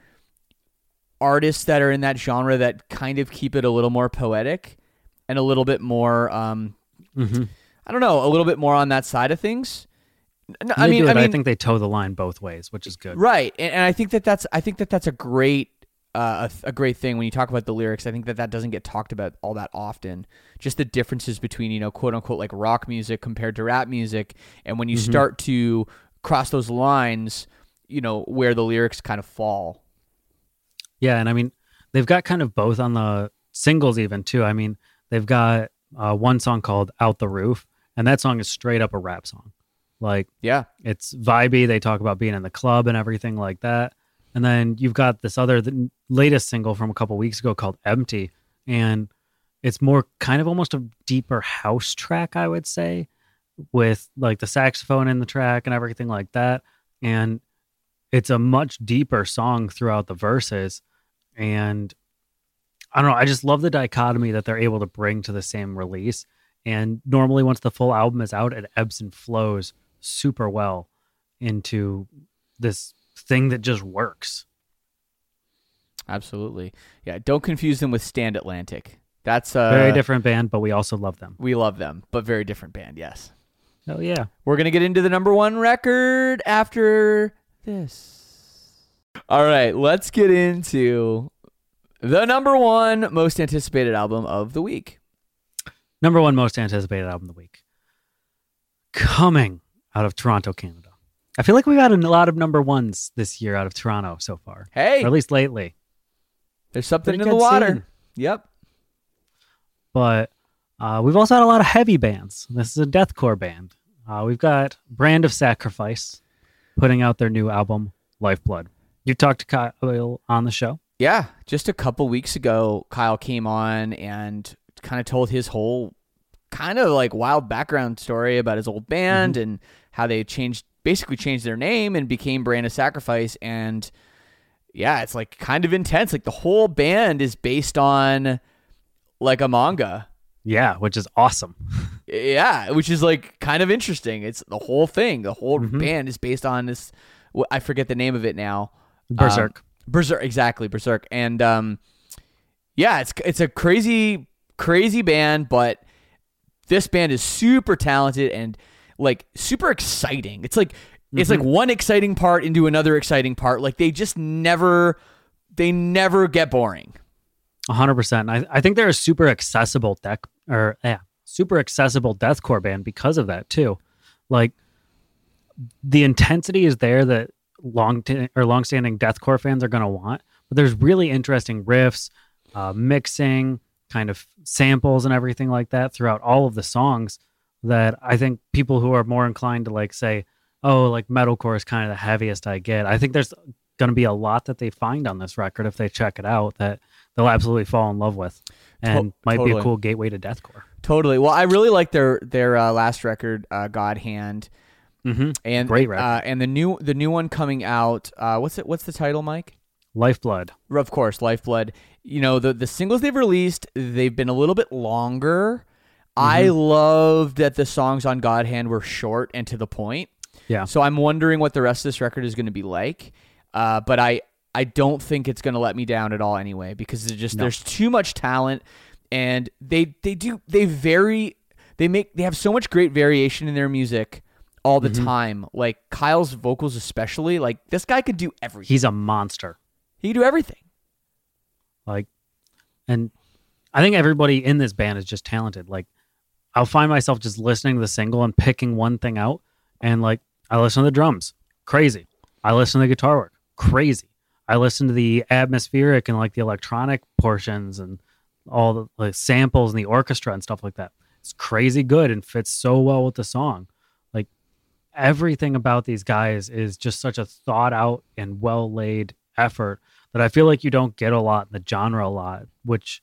artists that are in that genre that kind of keep it a little more poetic and a little bit more, um, Mm-hmm. I don't know, a little bit more on that side of things. No, I I mean, do it. I mean, I think they toe the line both ways, which is good. right, and, and I think that that's I think that that's a great uh, a, a great thing when you talk about the lyrics. I think that that doesn't get talked about all that often. Just the differences between, you know, quote unquote like rock music compared to rap music, and when you Mhm. start to cross those lines, you know, where the lyrics kind of fall. Yeah, and I mean, they've got kind of both on the singles even too. I mean, they've got uh, one song called "Out the Roof," and that song is straight up a rap song. Like, Yeah, it's vibey. They talk about being in the club and everything like that. And then you've got this other, the latest single from a couple weeks ago called "Empty," and it's more kind of almost a deeper house track, I would say, with like the saxophone in the track and everything like that. And it's a much deeper song throughout the verses. And I don't know, I just love the dichotomy that they're able to bring to the same release. And normally, once the full album is out, it ebbs and flows super well into this thing that just works. absolutely. Yeah, don't confuse them with Stand Atlantic. That's uh, Very different band, but we also love them. We love them, but very different band. Yes. Oh, yeah. We're going to get into the number one record after this. All right, let's get into the number one most anticipated album of the week. Number one most anticipated album of the week. Coming out of Toronto, Canada. I feel like we've had a lot of number ones this year out of Toronto so far. Hey, Or at least lately. there's something pretty in the good water. scene. Yep. But uh, we've also had a lot of heavy bands. This is a deathcore band. Uh, we've got Brand of Sacrifice putting out their new album, Lifeblood. You talked to Kyle on the show. Yeah, just a couple weeks ago, Kyle came on and kind of told his whole kind of like wild background story about his old band Mm-hmm. and how they changed, basically changed their name and became Brand of Sacrifice. And yeah, it's like kind of intense. Like the whole band is based on like a manga. Yeah, which is awesome. Yeah, which is like kind of interesting. It's the whole thing. The whole Mhm. band is based on this. wh- I forget the name of it now. Berserk. Um, Berserk, exactly, Berserk. And um, yeah, it's it's a crazy, crazy band, but this band is super talented and like super exciting. It's like it's like one exciting part into another exciting part. Like they just never, they never get boring. one hundred percent. I, I think they're a super accessible deck or yeah, super accessible deathcore band because of that too. Like the intensity is there that long t- or long-standing deathcore fans are going to want, but there's really interesting riffs, uh, mixing, kind of samples and everything like that throughout all of the songs that I think people who are more inclined to like say, oh, like metalcore is kind of the heaviest I get. I think there's going to be a lot that they find on this record if they check it out that they'll absolutely fall in love with and To- might be totally. a cool gateway to deathcore. Totally. Well, I really like their their uh, last record, uh, God Hand, Mm-hmm. and Great record. uh, and the new the new one coming out. Uh, what's it? What's the title, Mike? Lifeblood. Of course, Lifeblood. You know, the the singles they've released, they've been a little bit longer. I loved that the songs on God Hand were short and to the point. Yeah. So I'm wondering what the rest of this record is going to be like. Uh, but I I don't think it's going to let me down at all anyway because there's just No. there's too much talent and they they do they very they make they have so much great variation in their music all the Mhm. time. Like Kyle's vocals especially, like this guy could do everything. He's a monster. He can do everything. Like, and I think everybody in this band is just talented. Like, I'll find myself just listening to the single and picking one thing out, and like I listen to the drums, crazy. I listen to the guitar work, crazy. I listen to the atmospheric and like the electronic portions and all the like samples and the orchestra and stuff like that. It's crazy good and fits so well with the song. Like everything about these guys is just such a thought out and well laid effort that I feel like you don't get a lot in the genre a lot, which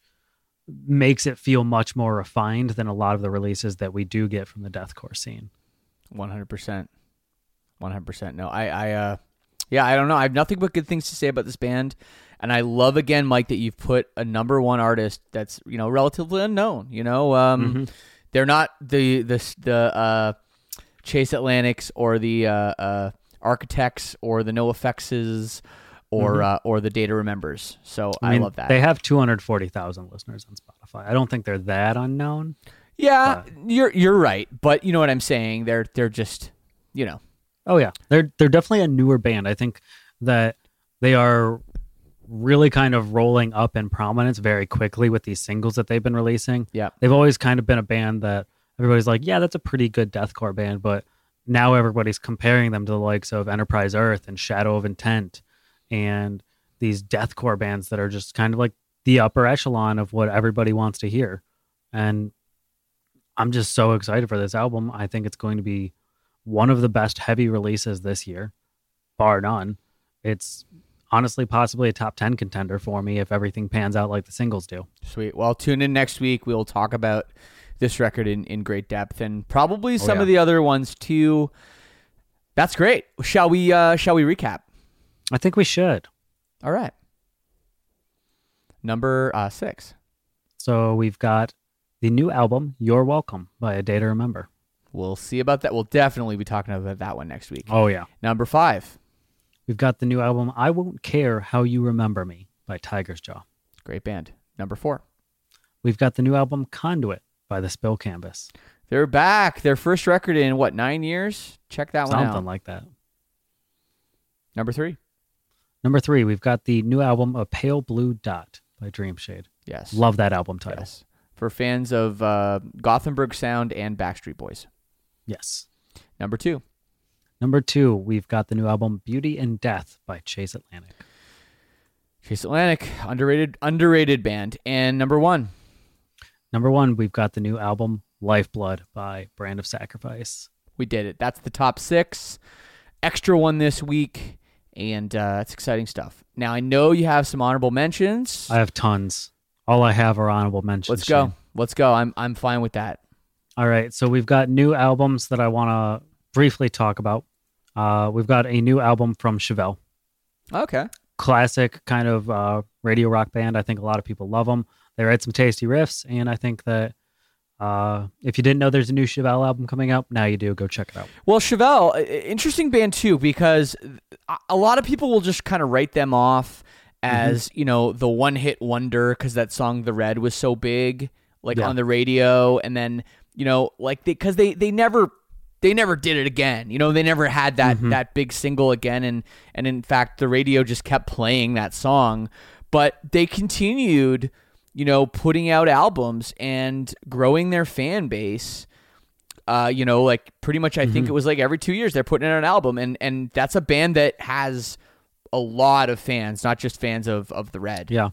makes it feel much more refined than a lot of the releases that we do get from the deathcore scene. one hundred percent. one hundred percent. No, I, I, uh, yeah, I don't know. I have nothing but good things to say about this band. And I love, again, Mike, that you've put a number one artist that's, you know, relatively unknown. You know, um, Mm-hmm. they're not the, the, the uh, Chase Atlantics or the uh, uh, Architects or the NoFXs or Mhm. uh, or the Data Remembers. So I, I mean, love that. They have two hundred forty thousand listeners on Spotify. I don't think they're that unknown. yeah, but- you're you're right. But you know what I'm saying? They're they're just, you know. Oh yeah, they're they're definitely a newer band. I think that they are really kind of rolling up in prominence very quickly with these singles that they've been releasing. Yeah. They've always kind of been a band that everybody's like, yeah, that's a pretty good deathcore band, but now everybody's comparing them to the likes of Enterprise Earth and Shadow of Intent and these deathcore bands that are just kind of like the upper echelon of what everybody wants to hear. And I'm just so excited for this album. I think it's going to be one of the best heavy releases this year, bar none. It's honestly possibly a top ten contender for me if everything pans out like the singles do. Sweet. Well, tune in next week. We'll talk about this record in, in great depth and probably some yeah. of the other ones too. That's great. Shall we uh, shall we recap? I think we should. All right. Number uh, six. So we've got the new album, You're Welcome, by A Day to Remember. We'll see about that. We'll definitely be talking about that one next week. Oh, yeah. Number five. We've got the new album, I Won't Care How You Remember Me, by Tiger's Jaw. Great band. Number four. We've got the new album, Conduit, by The Spill Canvas. They're back. Their first record in, what, nine years? Check that one out. Something like that. Number three. Number three, we've got the new album, A Pale Blue Dot, by Dreamshade. Yes. Love that album title. Yes. For fans of uh, Gothenburg Sound and Backstreet Boys. Yes. Number two. Number two, we've got the new album, Beauty and Death, by Chase Atlantic. Chase Atlantic, underrated, underrated band. And number one. Number one, we've got the new album, Lifeblood, by Brand of Sacrifice. We did it. That's the top six. Extra one this week. And uh, it's exciting stuff. Now, I know you have some honorable mentions. I have tons. All I have are honorable mentions. Let's go. Shane. Let's go. I'm I'm fine with that. All right. So we've got new albums that I want to briefly talk about. Uh, we've got a new album from Chevelle. Okay. Classic kind of uh, radio rock band. I think a lot of people love them. They write some tasty riffs. And I think that uh, if you didn't know there's a new Chevelle album coming out, now you do. Go check it out. Well, Chevelle, i- interesting band too, because a- a lot of people will just kind of write them off as, you know, the one hit wonder because that song The Red was so big, like Yeah. on the radio. And then, you know, like because they, they, they never they never did it again. You know, they never had that Mhm. that big single again. And, and in fact, the radio just kept playing that song. But they continued, you know, putting out albums and growing their fan base. Uh, you know, like pretty much, I think Mhm. it was like every two years they're putting out an album, and and that's a band that has a lot of fans, not just fans of of the Red. Yeah.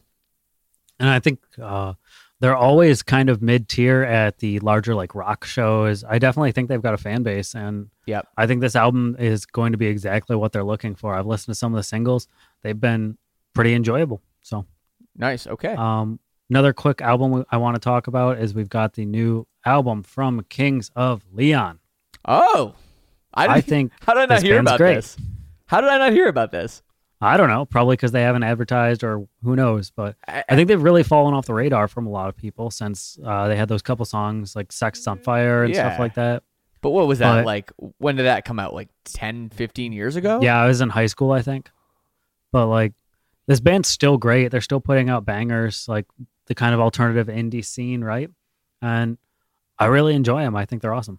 And I think uh, they're always kind of mid tier at the larger like rock shows. I definitely think they've got a fan base, and Yep. I think this album is going to be exactly what they're looking for. I've listened to some of the singles; they've been pretty enjoyable. So, Nice. Okay. um, another quick album I want to talk about is we've got the new album from Kings of Leon. oh, I, I didn't, think how did I not this hear band's about great. this? How did I not hear about this? I don't know, probably because they haven't advertised or who knows, but I, I think they've really fallen off the radar from a lot of people since uh, they had those couple songs like Sex is on Fire and Yeah. stuff like that. but what was that but- like? When did that come out? Like ten, fifteen years ago? Yeah, I was in high school, I think. But like this band's still great. They're still putting out bangers, like the kind of alternative indie scene, right? And I really enjoy them. I think they're awesome.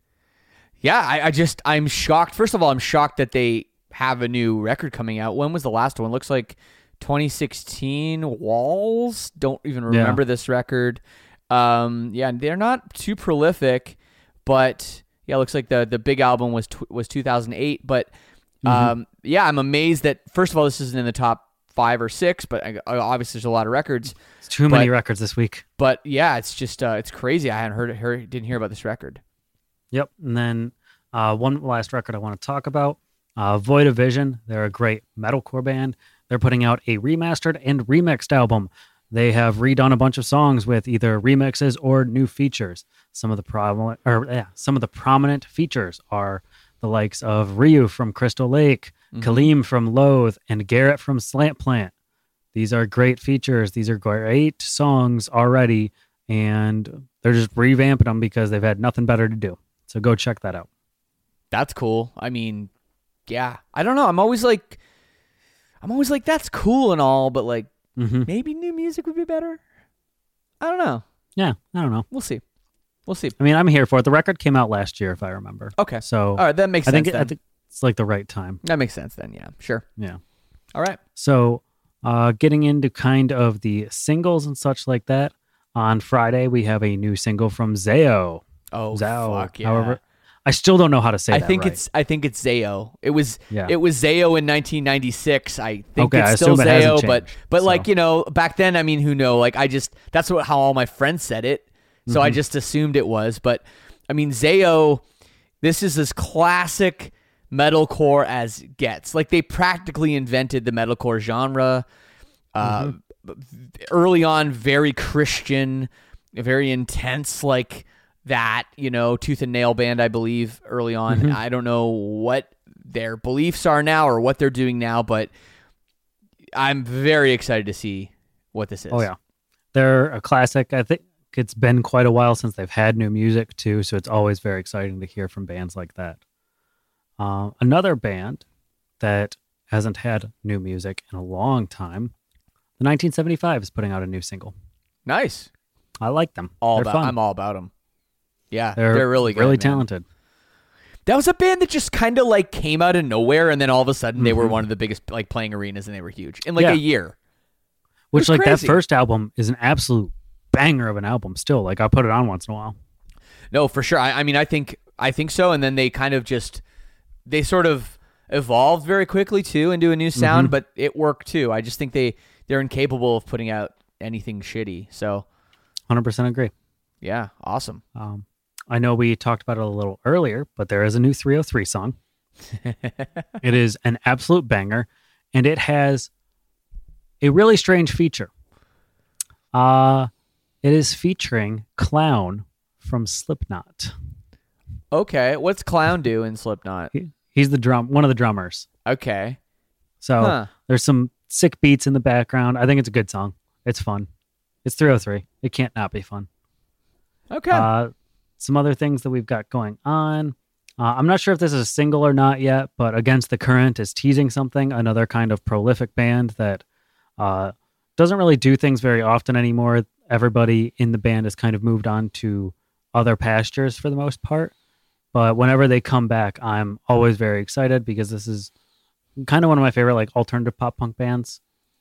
Yeah, I, I just I'm shocked. First of all, I'm shocked that they have a new record coming out. When was the last one? Looks like twenty sixteen. Walls. Don't even remember Yeah. this record. Um, yeah, they're not too prolific, but yeah, it looks like the the big album was tw- was two thousand eight. But um, mm-hmm. yeah, I'm amazed that first of all this isn't in the top five or six, but I, obviously there's a lot of records. It's too but, many records this week. But yeah, it's just uh, it's crazy. I hadn't heard, heard didn't hear about this record. Yep. And then uh, one last record I want to talk about, uh, Void of Vision. They're a great metalcore band. They're putting out a remastered and remixed album. They have redone a bunch of songs with either remixes or new features. Some of the prominent, or yeah, some of the prominent features are the likes of Ryu from Crystal Lake, mm-hmm. Kaleem from Loathe, and Garrett from Slant Plant. These are great features. These are great songs already, and they're just revamping them because they've had nothing better to do. So go check that out. That's cool. I mean, yeah. I don't know. I'm always like, I'm always like, that's cool and all, but like, mm-hmm. maybe new music would be better. I don't know. Yeah, I don't know. We'll see. We'll see. I mean, I'm here for it. The record came out last year, if I remember. Okay. So all right, that makes I sense. Think, then. I think it's like the right time. That makes sense then. Yeah, sure. Yeah. All right. So uh, getting into kind of the singles and such like that, on Friday we have a new single from Zao. Oh, Zao. fuck yeah. However, I still don't know how to say I that think right. it's I think it's Zayo. It was yeah. it was Zayo in nineteen ninety-six. I think okay, it's I still it Zayo, but but so. like, you know, back then, I mean, who know? Like I just that's what how all my friends said it. So mm-hmm. I just assumed it was, but I mean, Zayo, this is as classic metalcore as gets. Like they practically invented the metalcore genre. Uh, mm-hmm. Early on, very Christian, very intense, like that, you know, Tooth and Nail band, I believe, early on. Mm-hmm. I don't know what their beliefs are now or what they're doing now, but I'm very excited to see what this is. Oh, yeah. They're a classic. I think it's been quite a while since they've had new music, too, so it's always very exciting to hear from bands like that. Uh, another band that hasn't had new music in a long time, the nineteen seventy-five is putting out a new single. Nice. I like them. All they're about, fun. I'm all about them. Yeah, they're, they're really good, really man. talented. That was a band that just kind of like came out of nowhere, and then all of a sudden they mm-hmm. were one of the biggest like playing arenas, and they were huge in like yeah. a year. Which like crazy. That first album is an absolute banger of an album. Still, like I'll put it on once in a while. No, for sure. I, I mean, I think I think so. And then they kind of just they sort of evolved very quickly too into a new sound, mm-hmm. but it worked too. I just think they they're incapable of putting out anything shitty. So, one hundred percent agree. Yeah, awesome. Um, I know we talked about it a little earlier, but there is a new three oh three song. It is an absolute banger, and it has a really strange feature. Uh, it is featuring Clown from Slipknot. Okay, what's Clown do in Slipknot? He, he's the drum, one of the drummers. Okay. So huh. there's some sick beats in the background. I think it's a good song. It's fun. It's three oh three. It can't not be fun. Okay. Uh, some other things that we've got going on. Uh, I'm not sure if this is a single or not yet, but Against the Current is teasing something, another kind of prolific band that uh, doesn't really do things very often anymore. Everybody in the band has kind of moved on to other pastures for the most part. But whenever they come back, I'm always very excited because this is kind of one of my favorite like alternative pop punk bands.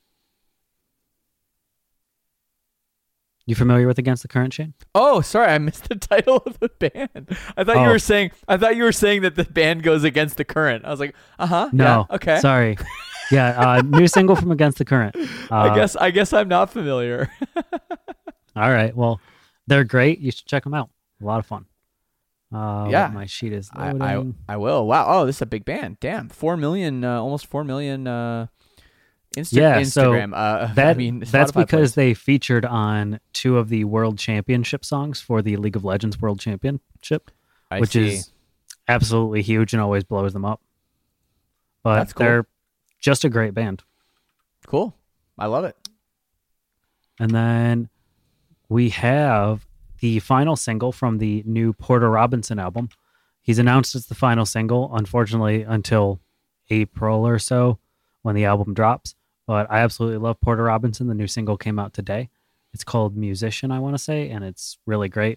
You familiar with Against the Current, Shane? Oh, sorry, I missed the title of the band. I thought oh. you were saying. I thought you were saying that the band goes against the current. I was like, uh huh. No, yeah, okay. Sorry. Yeah, uh, new single from Against the Current. Uh, I guess. I guess I'm not familiar. All right. Well, they're great. You should check them out. A lot of fun. Uh, yeah, my sheet is I, loading. I I will. Wow. Oh, this is a big band. Damn, four million, uh, almost four million. Uh, Insta- yeah, Instagram. so uh, that, I mean, that's Spotify because plays. they featured on two of the World Championship songs for the League of Legends World Championship, I which see. is absolutely huge and always blows them up. But That's cool. they're just a great band. Cool. I love it. And then we have the final single from the new Porter Robinson album. He's announced it's the final single, unfortunately, until April or so when the album drops. But I absolutely love Porter Robinson. The new single came out today. It's called Musician, I want to say, and it's really great.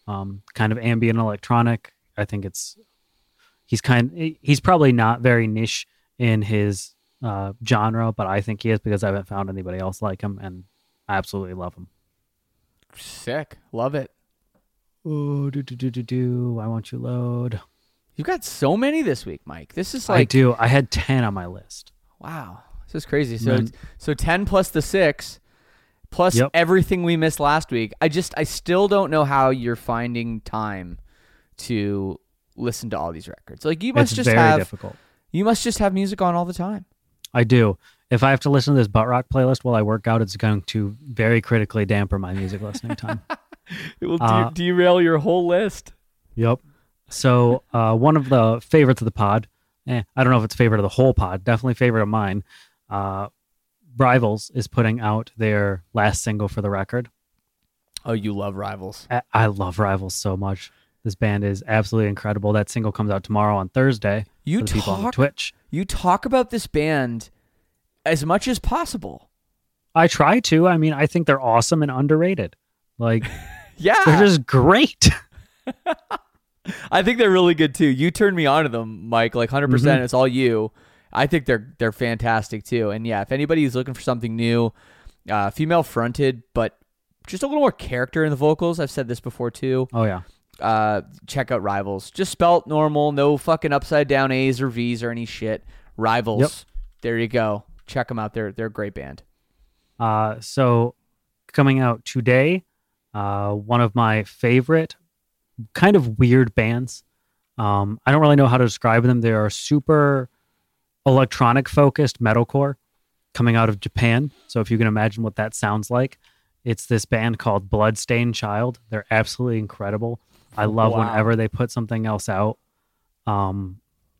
um, kind of ambient electronic. I think it's he's kind he's probably not very niche in his uh, genre, but I think he is because I haven't found anybody else like him, and I absolutely love him. Sick. Love it. Oh, do do do do do. Why won't you load? You've got so many this week, Mike. This is like I do. I had ten on my list. Wow. This is crazy. So Then- it's, so ten plus the six plus Yep. everything we missed last week. I just I still don't know how you're finding time to listen to all these records. Like you must It's just very have difficult. you must just have music on all the time. I do. If I have to listen to this butt rock playlist while I work out, it's going to very critically damper my music listening time. It will Uh, de- derail your whole list. Yep. So uh, one of the favorites of the pod, eh, I don't know if it's favorite of the whole pod, definitely favorite of mine. Uh, Rivals is putting out their last single for the record. Oh, you love Rivals. I, I love Rivals so much. This band is absolutely incredible. That single comes out tomorrow on Thursday. You for the people on talk Twitch. you talk about this band as much as possible. I try to. I mean, I think they're awesome and underrated. Like Yeah. they're just great. I think they're really good too. You turned me on to them, Mike, like one hundred percent. Mhm. It's all you. I think they're they're fantastic too. And yeah, if anybody's looking for something new, uh, female fronted, but just a little more character in the vocals, I've said this before too. Oh yeah. Uh, check out Rivals. Just spelt normal, no fucking upside down A's or V's or any shit. Rivals. Yep. There you go. Check them out. They're they're a great band. Uh, so coming out today, uh, one of my favorite kind of weird bands. Um, I don't really know how to describe them. They are super electronic focused metalcore coming out of Japan. So if you can imagine what that sounds like, it's this band called Bloodstained Child. They're absolutely incredible. I love Wow. whenever they put something else out. Um,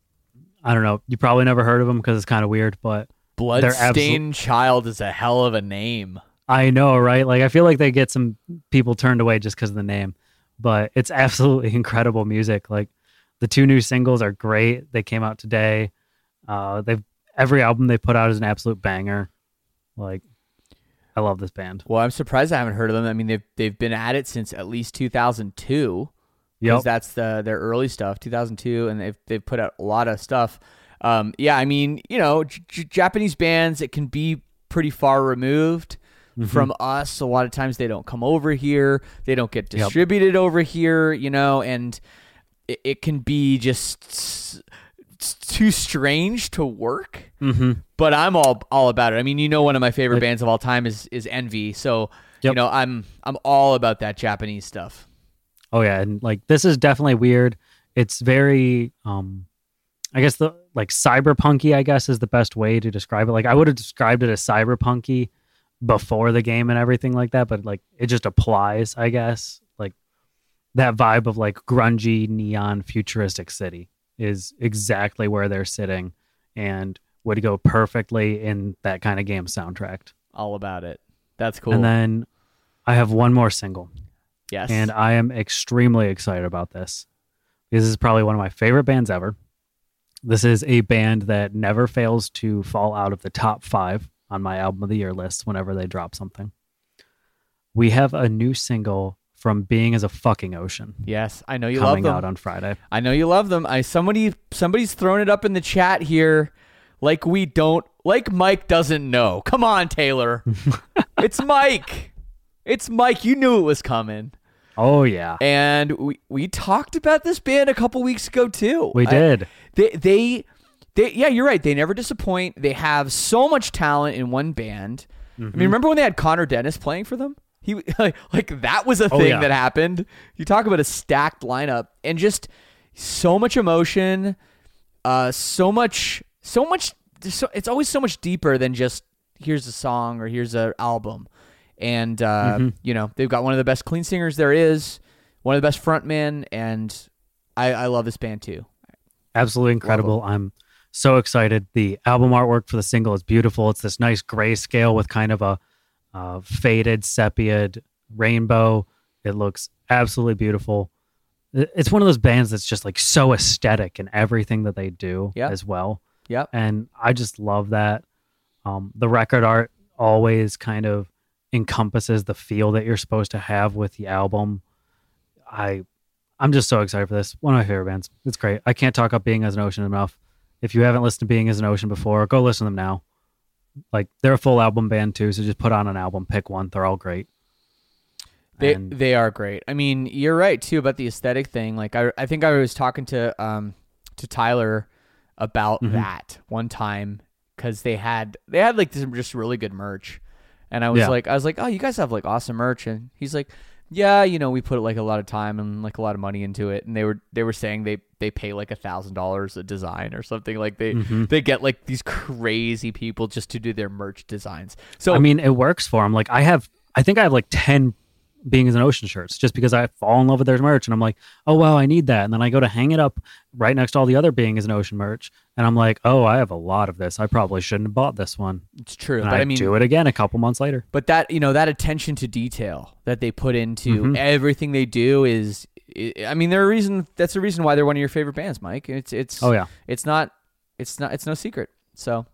I don't know. You probably never heard of them because it's kind of weird, but Bloodstained Child is a hell of a name. I know, right? Like, I feel like they get some people turned away just because of the name, but it's absolutely incredible music. Like, the two new singles are great. They came out today. Uh, they've every album they put out is an absolute banger. Like, I love this band. Well, I'm surprised I haven't heard of them. I mean, they've they've been at it since at least two thousand two. Yep. That's the their early stuff, two thousand two, and they've they've put out a lot of stuff. Um, yeah, I mean, you know, J- J- Japanese bands, it can be pretty far removed Mhm. from us. A lot of times they don't come over here, they don't get Yep. distributed over here, you know, and it, it can be just s- s- too strange to work. Mm-hmm. But I'm all all about it. I mean, you know, one of my favorite Like- bands of all time is is Envy, so you Yep. know, I'm I'm all about that Japanese stuff. Oh yeah, and like this is definitely weird. It's very, um, I guess the like cyberpunky. I guess is the best way to describe it. Like I would have described it as cyberpunky before the game and everything like that, but like it just applies. I guess like that vibe of like grungy neon futuristic city is exactly where they're sitting, and would go perfectly in that kind of game soundtrack. All about it. That's cool. And then I have one more single. yes, And I am extremely excited about this because this is probably one of my favorite bands ever. This is a band that never fails to fall out of the top five on my album of the year list whenever they drop something. We have a new single from Being as a Fucking Ocean yes, I know you love coming them. out on Friday. I know you love them. I somebody somebody's thrown it up in the chat here, like we don't, like Mike doesn't know. Come on, Taylor. It's Mike. It's Mike. You knew it was coming. Oh, yeah. And we, we talked about this band a couple weeks ago too. We I- did. they they they yeah, you're right. They never disappoint. They have so much talent in one band. I Mm-hmm. mean, remember when they had Connor Dennis playing for them? He like, like that was a Oh, thing yeah. that happened. You talk about a stacked lineup and just so much emotion, uh, so much, so much. So, it's always so much deeper than just here's a song or here's an album. And uh, Mm-hmm. you know, they've got one of the best clean singers there is, one of the best frontmen, and I, I love this band too. Absolutely incredible. I'm so excited. The album artwork for the single is beautiful. It's this nice grayscale with kind of a uh, faded sepia rainbow. It looks absolutely beautiful. It- It's one of those bands that's just like so aesthetic in everything that they do Yep. as well. Yep. And I just love that. Um, the record art always kind of encompasses the feel that you're supposed to have with the album. I, I'm just so excited for this. One of my favorite bands. It's great. I can't talk up Being as an Ocean enough. If you haven't listened to Being as an Ocean before, go listen to them now. Like, they're a full album band too, so just put on an album, pick one. They're all great. They And- they are great. I mean, you're right too about the aesthetic thing. Like I I think I was talking to um to Tyler about Mhm. that one time because they had they had like this just really good merch, and I was Yeah. like I was like, oh, you guys have like awesome merch, and he's like, yeah, you know, we put like a lot of time and like a lot of money into it, and they were they were saying they they pay like a thousand dollars a design or something. Like they Mhm. they get like these crazy people just to do their merch designs. So I mean, it works for them. Like I have, I think I have like ten Being as an Ocean shirts just because I fall in love with their merch and I'm like, oh wow, I need that. And then I go to hang it up right next to all the other Being as an Ocean merch, and I'm like, oh, I have a lot of this. I probably shouldn't have bought this one. it's true, And but I, I mean, do it again a couple months later. But that, you know, that attention to detail that they put into Mhm. everything they do is, I mean, they're a reason. That's the reason why they're one of your favorite bands, Mike. It's it's. Oh yeah, It's not. It's not. It's no secret. So,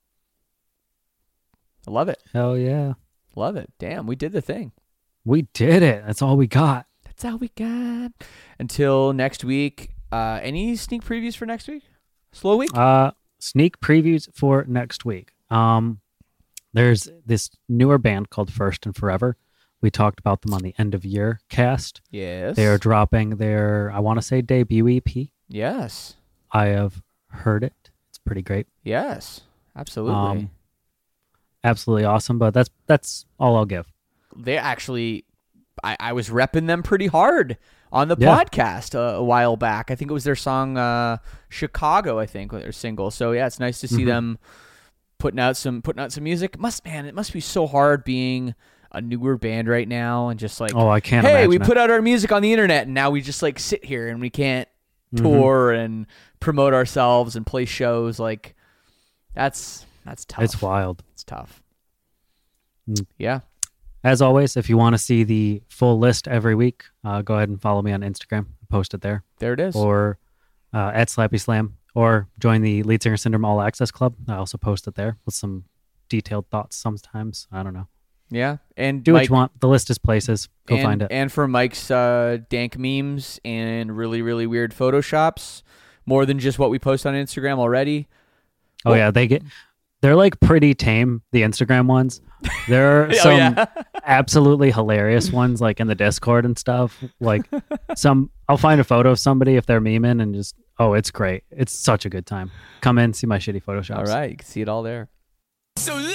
I love it. hell yeah, Love it. Damn, we did the thing. we did it. That's all we got. That's all we got. Until next week. Uh, any sneak previews for next week? Slow week. Uh, sneak previews for next week. Um, there's this newer band called First and Forever. We talked about them on the end of year cast. Yes. They are dropping their, I want to say, debut E P. Yes. I have heard it. It's pretty great. Yes. Absolutely. Um, absolutely awesome. But that's that's all I'll give. They actually, I, I was repping them pretty hard on the Yeah. podcast a, a while back. I think it was their song uh, "Chicago." I think their single. So yeah, it's nice to see Mhm. them putting out some putting out some music. It must man, it must be so hard being a newer band right now and just like, Oh, I can't hey, imagine we it. put out our music on the internet and now we just like sit here and we can't Mhm. tour and promote ourselves and play shows. Like that's that's tough. It's wild. It's tough. Mm. Yeah. As always, if you want to see the full list every week, uh, go ahead and follow me on Instagram. Post it there. There it is. Or uh, at Slappy Slam, or join the Lead Singer Syndrome All Access Club. I also post it there with some detailed thoughts sometimes. I don't know. Yeah. And Do Mike, what you want. The list is places. Go and, find it. And for Mike's uh, dank memes and really, really weird photoshops, more than just what we post on Instagram already. Oh yeah, they get they're like pretty tame, the Instagram ones. There are Oh, some yeah. absolutely hilarious ones like in the Discord and stuff. Like some I'll find a photo of somebody if they're memeing and just oh, it's great. It's such a good time. Come in, see my shitty photoshops. All right. You can see it all there. So